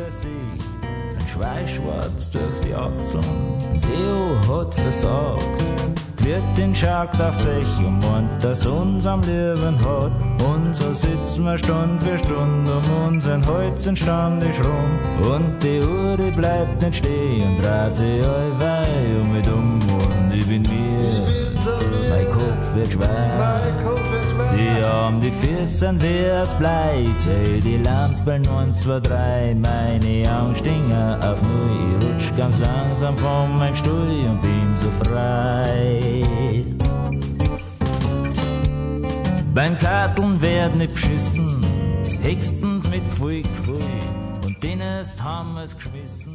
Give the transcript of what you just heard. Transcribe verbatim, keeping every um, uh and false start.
Gesicht, ein Schweißschwarz durch die Achseln. Theo hat versagt. Die Wirtin schaut auf sich und meint, dass uns am Leben hat. Und so sitzen wir Stund für Stunde um unseren Holzen ständig rum. Und die Uhr, die bleibt nicht stehen, dreht sich allweil um mich um. Und ich bin mir, mein Kopf wird schwer. Die haben die Füße wie es Blei, zähl die Lampen eins, zwei, drei. Meine Augen stingen auf null, ich rutsch ganz langsam von meinem Stuhl und bin so frei. Beim Karteln werd nicht beschissen, höchstens mit viel Gefühl. Und den ist haben wir's geschmissen.